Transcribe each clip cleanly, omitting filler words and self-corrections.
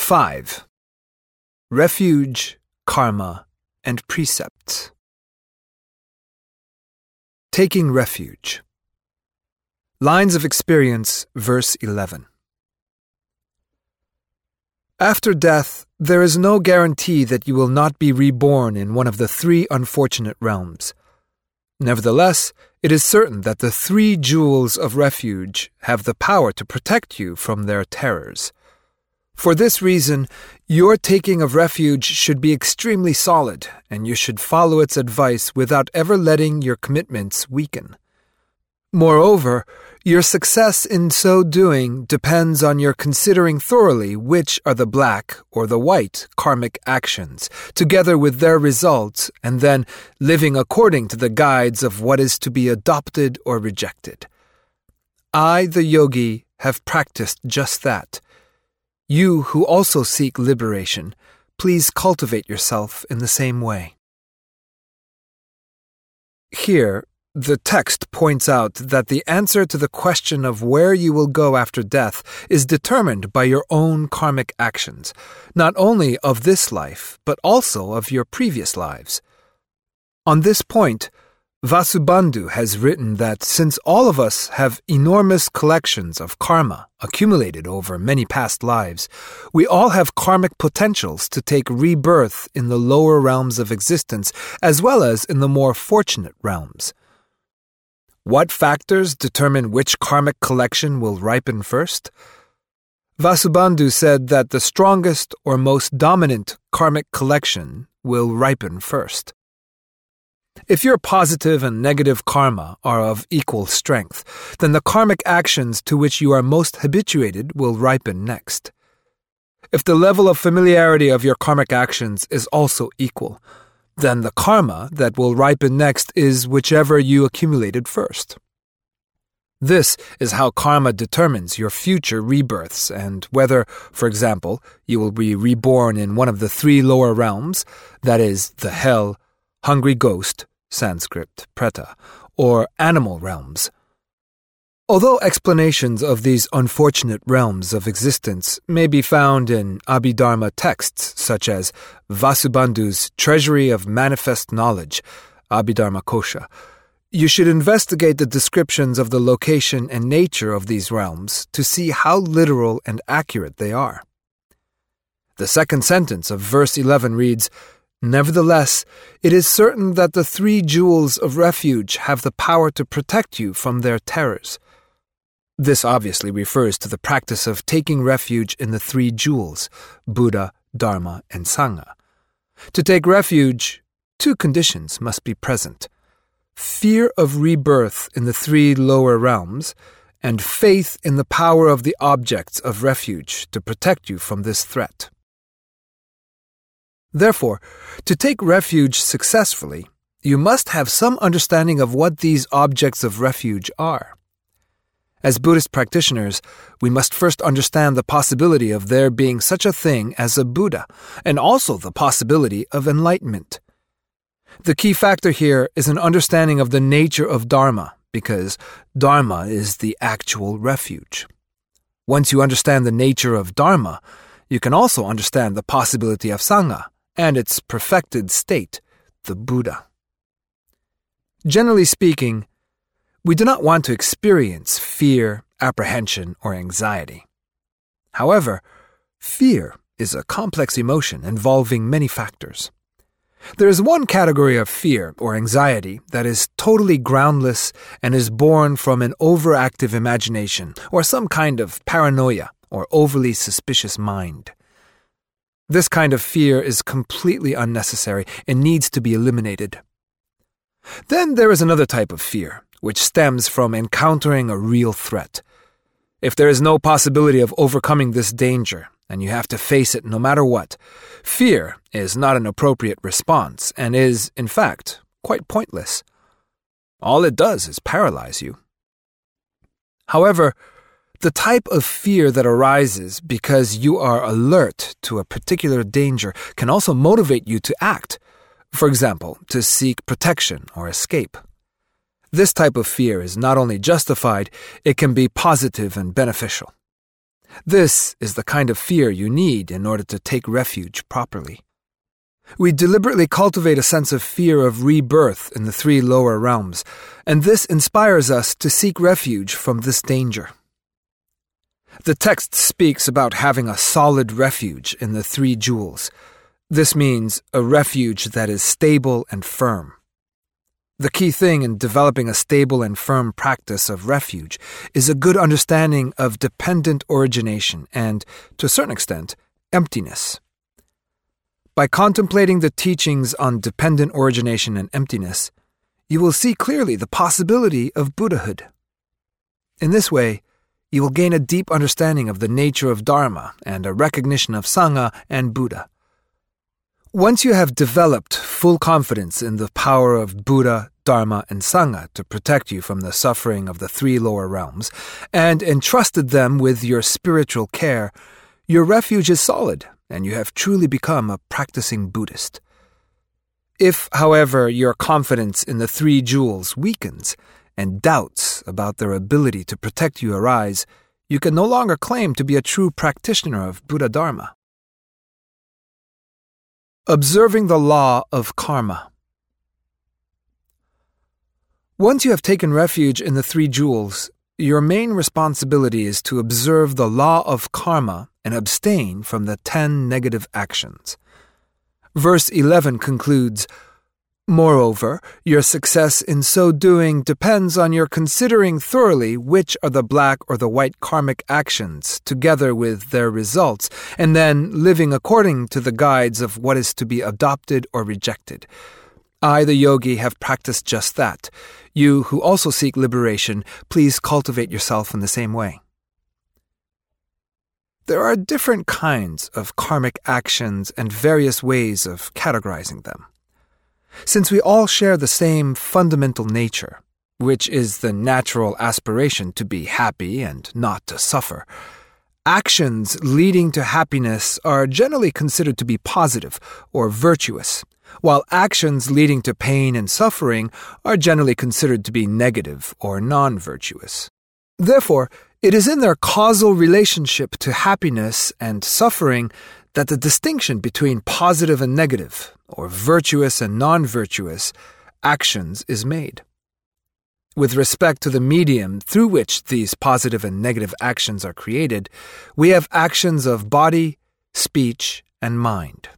5. Refuge, Karma, and Precepts. Taking refuge. Lines of Experience, verse 11. After death, there is no guarantee that you will not be reborn in one of the three unfortunate realms. Nevertheless, it is certain that the three jewels of refuge have the power to protect you from their terrors. For this reason, your taking of refuge should be extremely solid, and you should follow its advice without ever letting your commitments weaken. Moreover, your success in so doing depends on your considering thoroughly which are the black or the white karmic actions, together with their results, and then living according to the guides of what is to be adopted or rejected. I, the yogi, have practiced just that. You who also seek liberation, please cultivate yourself in the same way. Here, the text points out that the answer to the question of where you will go after death is determined by your own karmic actions, not only of this life, but also of your previous lives. On this point, Vasubandhu has written that since all of us have enormous collections of karma accumulated over many past lives, we all have karmic potentials to take rebirth in the lower realms of existence as well as in the more fortunate realms. What factors determine which karmic collection will ripen first? Vasubandhu said that the strongest or most dominant karmic collection will ripen first. If your positive and negative karma are of equal strength, then the karmic actions to which you are most habituated will ripen next. If the level of familiarity of your karmic actions is also equal, then the karma that will ripen next is whichever you accumulated first. This is how karma determines your future rebirths and whether, for example, you will be reborn in one of the three lower realms, that is, the hell, hungry ghost, Sanskrit, preta, or animal realms. Although explanations of these unfortunate realms of existence may be found in Abhidharma texts such as Vasubandhu's Treasury of Manifest Knowledge, Abhidharma Kosha, you should investigate the descriptions of the location and nature of these realms to see how literal and accurate they are. The second sentence of verse 11 reads, "Nevertheless, it is certain that the three jewels of refuge have the power to protect you from their terrors." This obviously refers to the practice of taking refuge in the three jewels, Buddha, Dharma, and Sangha. To take refuge, two conditions must be present: fear of rebirth in the three lower realms, and faith in the power of the objects of refuge to protect you from this threat. Therefore, to take refuge successfully, you must have some understanding of what these objects of refuge are. As Buddhist practitioners, we must first understand the possibility of there being such a thing as a Buddha, and also the possibility of enlightenment. The key factor here is an understanding of the nature of Dharma, because Dharma is the actual refuge. Once you understand the nature of Dharma, you can also understand the possibility of Sangha and its perfected state, the Buddha. Generally speaking, we do not want to experience fear, apprehension, or anxiety. However, fear is a complex emotion involving many factors. There is one category of fear or anxiety that is totally groundless and is born from an overactive imagination or some kind of paranoia or overly suspicious mind. This kind of fear is completely unnecessary and needs to be eliminated. Then there is another type of fear, which stems from encountering a real threat. If there is no possibility of overcoming this danger, and you have to face it no matter what, fear is not an appropriate response and is, in fact, quite pointless. All it does is paralyze you. However, the type of fear that arises because you are alert to a particular danger can also motivate you to act, for example, to seek protection or escape. This type of fear is not only justified, it can be positive and beneficial. This is the kind of fear you need in order to take refuge properly. We deliberately cultivate a sense of fear of rebirth in the 3 lower realms, and this inspires us to seek refuge from this danger. The text speaks about having a solid refuge in the 3 jewels. This means a refuge that is stable and firm. The key thing in developing a stable and firm practice of refuge is a good understanding of dependent origination and, to a certain extent, emptiness. By contemplating the teachings on dependent origination and emptiness, you will see clearly the possibility of Buddhahood. In this way, you will gain a deep understanding of the nature of Dharma and a recognition of Sangha and Buddha. Once you have developed full confidence in the power of Buddha, Dharma, and Sangha to protect you from the suffering of the 3 lower realms, and entrusted them with your spiritual care, your refuge is solid, and you have truly become a practicing Buddhist. If, however, your confidence in the 3 jewels weakens, and doubts about their ability to protect you arise, you can no longer claim to be a true practitioner of Buddha Dharma. Observing the law of karma. Once you have taken refuge in the 3 jewels, your main responsibility is to observe the law of karma and abstain from the 10 negative actions. Verse 11 concludes, "Moreover, your success in so doing depends on your considering thoroughly which are the black or the white karmic actions, together with their results, and then living according to the guides of what is to be adopted or rejected. I, the yogi, have practiced just that. You, who also seek liberation, please cultivate yourself in the same way." There are different kinds of karmic actions and various ways of categorizing them. Since we all share the same fundamental nature, which is the natural aspiration to be happy and not to suffer, actions leading to happiness are generally considered to be positive or virtuous, while actions leading to pain and suffering are generally considered to be negative or non-virtuous. Therefore, it is in their causal relationship to happiness and suffering that the distinction between positive and negative, or virtuous and non-virtuous, actions is made. With respect to the medium through which these positive and negative actions are created, we have actions of body, speech, and mind.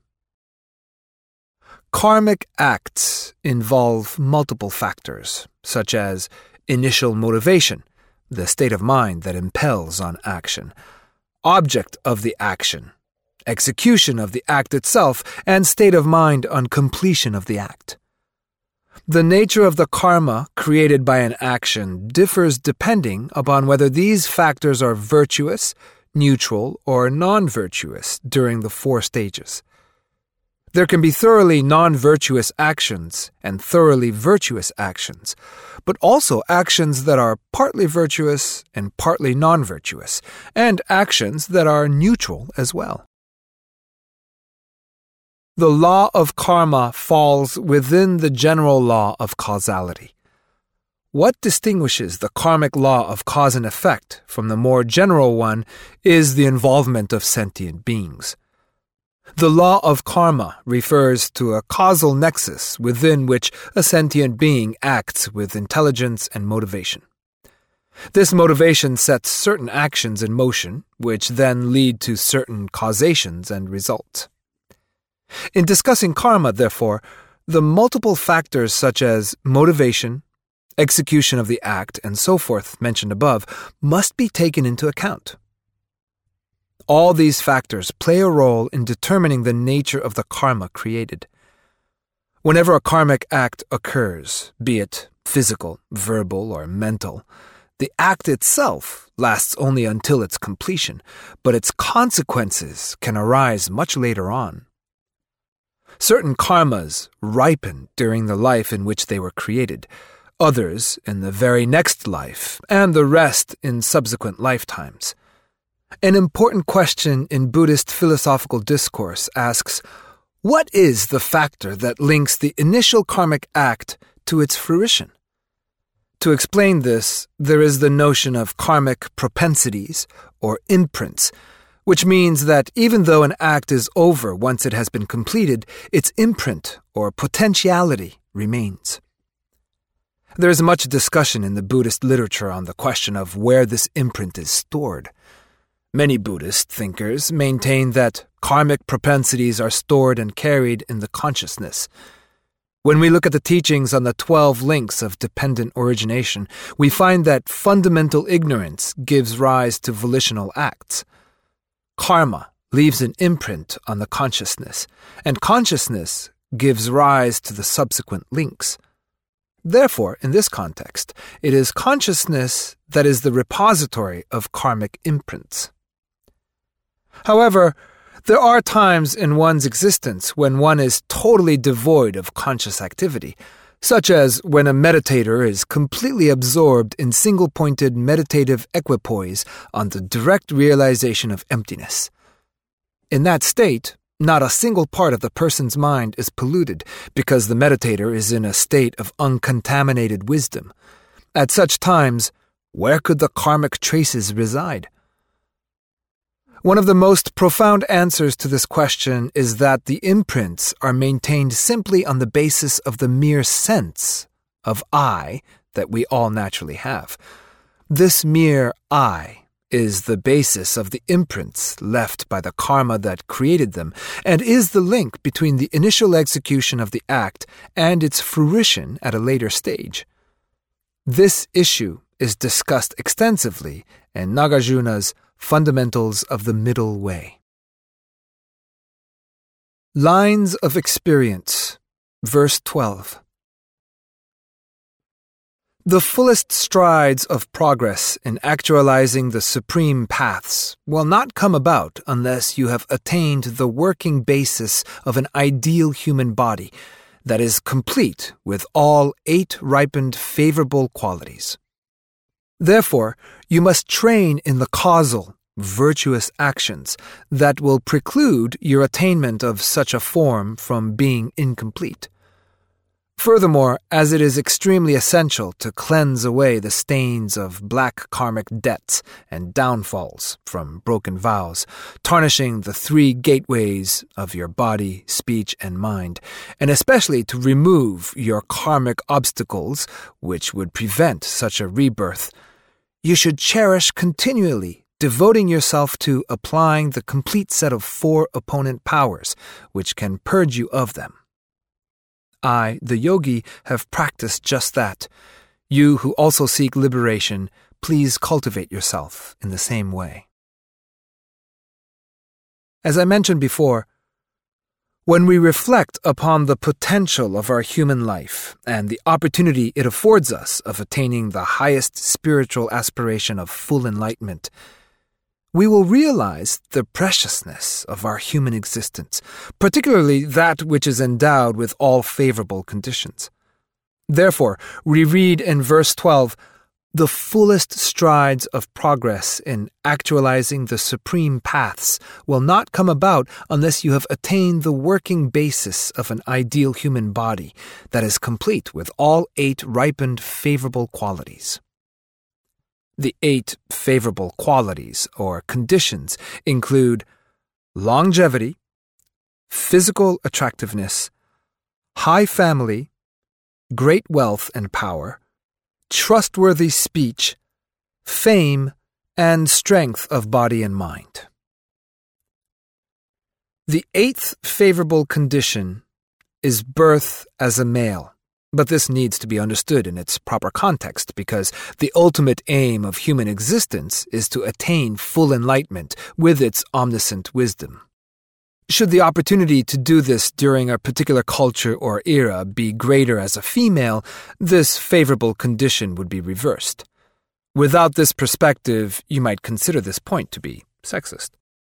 Karmic acts involve multiple factors, such as initial motivation, the state of mind that impels on action, object of the action, execution of the act itself, and state of mind on completion of the act. The nature of the karma created by an action differs depending upon whether these factors are virtuous, neutral, or non-virtuous during the 4 stages. There can be thoroughly non-virtuous actions and thoroughly virtuous actions, but also actions that are partly virtuous and partly non-virtuous, and actions that are neutral as well. The law of karma falls within the general law of causality. What distinguishes the karmic law of cause and effect from the more general one is the involvement of sentient beings. The law of karma refers to a causal nexus within which a sentient being acts with intelligence and motivation. This motivation sets certain actions in motion, which then lead to certain causations and results. In discussing karma, therefore, the multiple factors such as motivation, execution of the act, and so forth mentioned above must be taken into account. All these factors play a role in determining the nature of the karma created. Whenever a karmic act occurs, be it physical, verbal, or mental, the act itself lasts only until its completion, but its consequences can arise much later on. Certain karmas ripen during the life in which they were created, others in the very next life, and the rest in subsequent lifetimes. An important question in Buddhist philosophical discourse asks, what is the factor that links the initial karmic act to its fruition? To explain this, there is the notion of karmic propensities, or imprints, which means that even though an act is over once it has been completed, its imprint or potentiality remains. There is much discussion in the Buddhist literature on the question of where this imprint is stored. Many Buddhist thinkers maintain that karmic propensities are stored and carried in the consciousness. When we look at the teachings on the 12 links of dependent origination, we find that fundamental ignorance gives rise to volitional acts. Karma leaves an imprint on the consciousness, and consciousness gives rise to the subsequent links. Therefore, in this context, it is consciousness that is the repository of karmic imprints. However, there are times in one's existence when one is totally devoid of conscious activity, such as when a meditator is completely absorbed in single-pointed meditative equipoise on the direct realization of emptiness. In that state, not a single part of the person's mind is polluted because the meditator is in a state of uncontaminated wisdom. At such times, where could the karmic traces reside? One of the most profound answers to this question is that the imprints are maintained simply on the basis of the mere sense of I that we all naturally have. This mere I is the basis of the imprints left by the karma that created them, and is the link between the initial execution of the act and its fruition at a later stage. This issue is discussed extensively in Nagarjuna's Fundamentals of the Middle Way. Lines of Experience, verse 12. The fullest strides of progress in actualizing the supreme paths will not come about unless you have attained the working basis of an ideal human body that is complete with all 8 ripened favorable qualities. Therefore, you must train in the causal, virtuous actions that will preclude your attainment of such a form from being incomplete. Furthermore, as it is extremely essential to cleanse away the stains of black karmic debts and downfalls from broken vows, tarnishing the 3 gateways of your body, speech, and mind, and especially to remove your karmic obstacles which would prevent such a rebirth, you should cherish continually, devoting yourself to applying the complete set of 4 opponent powers, which can purge you of them. I, the yogi, have practiced just that. You who also seek liberation, please cultivate yourself in the same way. As I mentioned before, when we reflect upon the potential of our human life and the opportunity it affords us of attaining the highest spiritual aspiration of full enlightenment, we will realize the preciousness of our human existence, particularly that which is endowed with all favorable conditions. Therefore, we read in verse 12, "The fullest strides of progress in actualizing the supreme paths will not come about unless you have attained the working basis of an ideal human body that is complete with all 8 ripened favorable qualities." The 8 favorable qualities or conditions include longevity, physical attractiveness, high family, great wealth and power, trustworthy speech, fame, and strength of body and mind. The 8th favorable condition is birth as a male. But this needs to be understood in its proper context because the ultimate aim of human existence is to attain full enlightenment with its omniscient wisdom. Should the opportunity to do this during a particular culture or era be greater as a female, this favorable condition would be reversed. Without this perspective, you might consider this point to be sexist.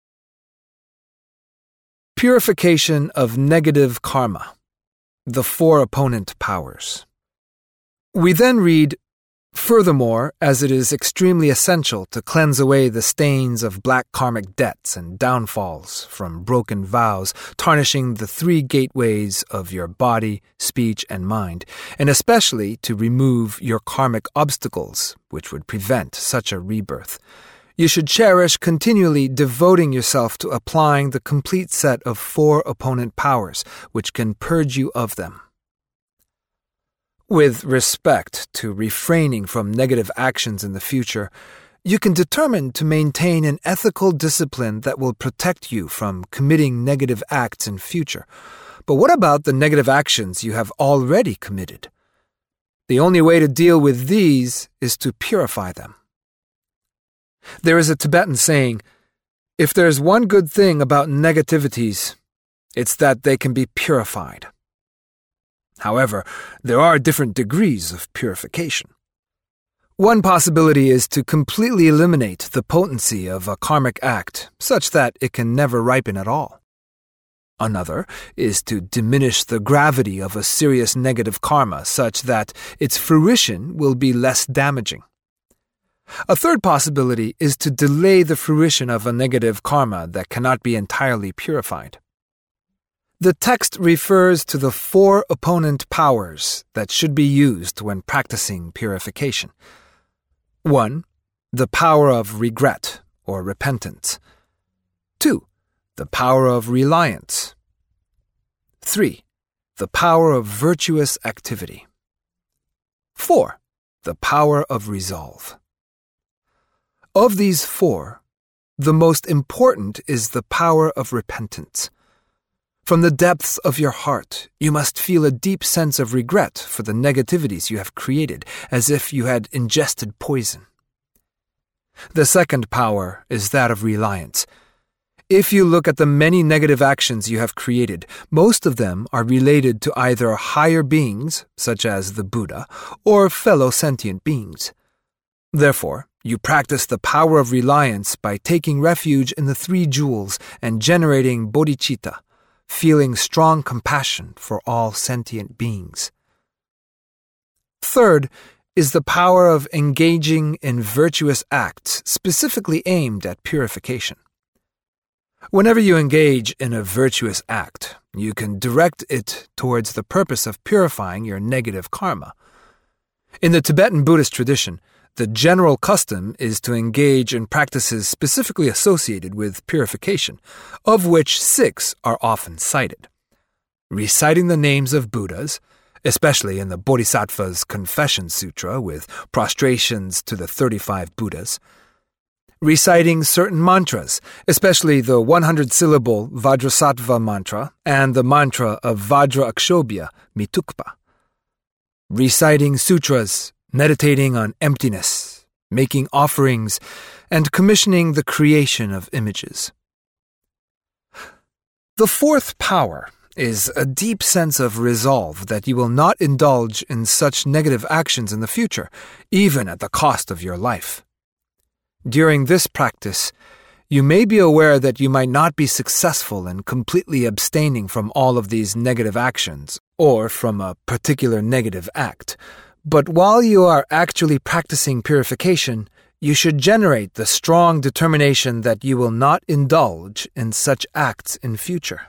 Purification of negative karma. The 4 opponent powers. We then read, "Furthermore, as it is extremely essential to cleanse away the stains of black karmic debts and downfalls from broken vows, tarnishing the 3 gateways of your body, speech, and mind, and especially to remove your karmic obstacles, which would prevent such a rebirth, You should cherish continually devoting yourself to applying the complete set of 4 opponent powers, which can purge you of them. With respect to refraining from negative actions in the future, you can determine to maintain an ethical discipline that will protect you from committing negative acts in future. But what about the negative actions you have already committed? The only way to deal with these is to purify them. There is a Tibetan saying, "If there's one good thing about negativities, it's that they can be purified." However, there are different degrees of purification. One possibility is to completely eliminate the potency of a karmic act such that it can never ripen at all. Another is to diminish the gravity of a serious negative karma such that its fruition will be less damaging. A third possibility is to delay the fruition of a negative karma that cannot be entirely purified. The text refers to the 4 opponent powers that should be used when practicing purification. 1. The power of regret or repentance. 2. The power of reliance. 3. The power of virtuous activity. 4. The power of resolve. Of these 4, the most important is the power of repentance. From the depths of your heart, you must feel a deep sense of regret for the negativities you have created, as if you had ingested poison. The second power is that of reliance. If you look at the many negative actions you have created, most of them are related to either higher beings, such as the Buddha, or fellow sentient beings. Therefore, you practice the power of reliance by taking refuge in the 3 jewels and generating bodhicitta, feeling strong compassion for all sentient beings. Third is the power of engaging in virtuous acts specifically aimed at purification. Whenever you engage in a virtuous act, you can direct it towards the purpose of purifying your negative karma. In the Tibetan Buddhist tradition, the general custom is to engage in practices specifically associated with purification, of which 6 are often cited. Reciting the names of Buddhas, especially in the Bodhisattva's Confession Sutra with prostrations to the 35 Buddhas. Reciting certain mantras, especially the 100-syllable Vajrasattva mantra and the mantra of Vajra Akshobhya, Mitukpa. Reciting sutras, meditating on emptiness, making offerings, and commissioning the creation of images. The 4th power is a deep sense of resolve that you will not indulge in such negative actions in the future, even at the cost of your life. During this practice, you may be aware that you might not be successful in completely abstaining from all of these negative actions or from a particular negative act. But while you are actually practicing purification, you should generate the strong determination that you will not indulge in such acts in future.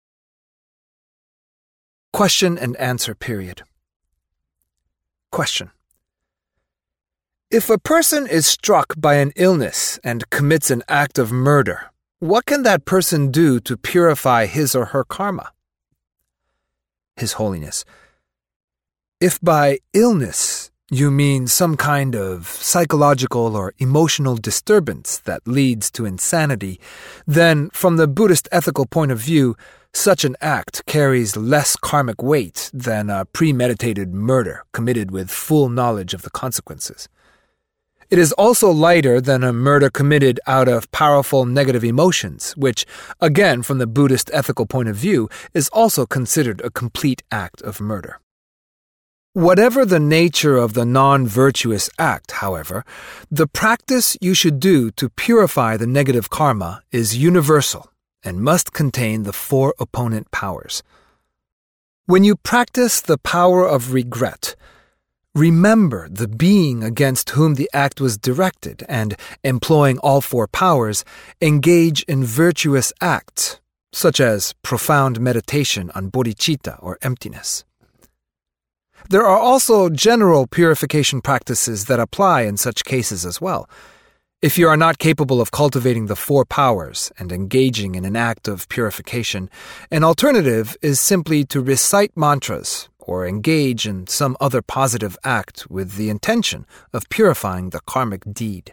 Question and answer period. Question. If a person is struck by an illness and commits an act of murder, what can that person do to purify his or her karma? His Holiness, if by illness you mean some kind of psychological or emotional disturbance that leads to insanity, then from the Buddhist ethical point of view, such an act carries less karmic weight than a premeditated murder committed with full knowledge of the consequences. It is also lighter than a murder committed out of powerful negative emotions, which, again from the Buddhist ethical point of view, is also considered a complete act of murder. Whatever the nature of the non-virtuous act, however, the practice you should do to purify the negative karma is universal and must contain the 4 opponent powers. When you practice the power of regret, remember the being against whom the act was directed and, employing all 4 powers, engage in virtuous acts, such as profound meditation on bodhicitta or emptiness. There are also general purification practices that apply in such cases as well. If you are not capable of cultivating the four powers and engaging in an act of purification, an alternative is simply to recite mantras or engage in some other positive act with the intention of purifying the karmic deed.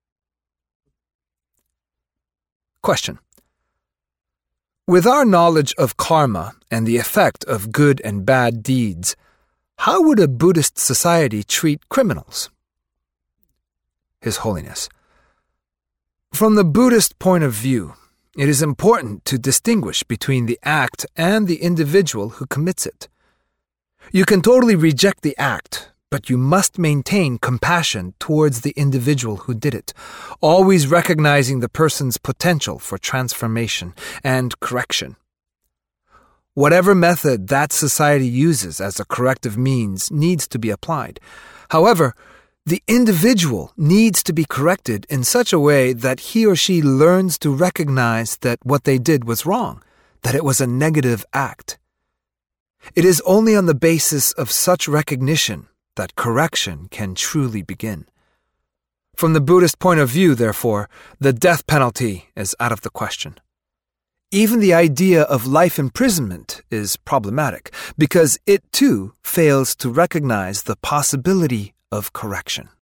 Question. With our knowledge of karma and the effect of good and bad deeds, how would a Buddhist society treat criminals? His Holiness. From the Buddhist point of view, it is important to distinguish between the act and the individual who commits it. You can totally reject the act, but you must maintain compassion towards the individual who did it, always recognizing the person's potential for transformation and correction. Whatever method that society uses as a corrective means needs to be applied. However, the individual needs to be corrected in such a way that he or she learns to recognize that what they did was wrong, that it was a negative act. It is only on the basis of such recognition that correction can truly begin. From the Buddhist point of view, therefore, the death penalty is out of the question. Even the idea of life imprisonment is problematic because it too fails to recognize the possibility of correction.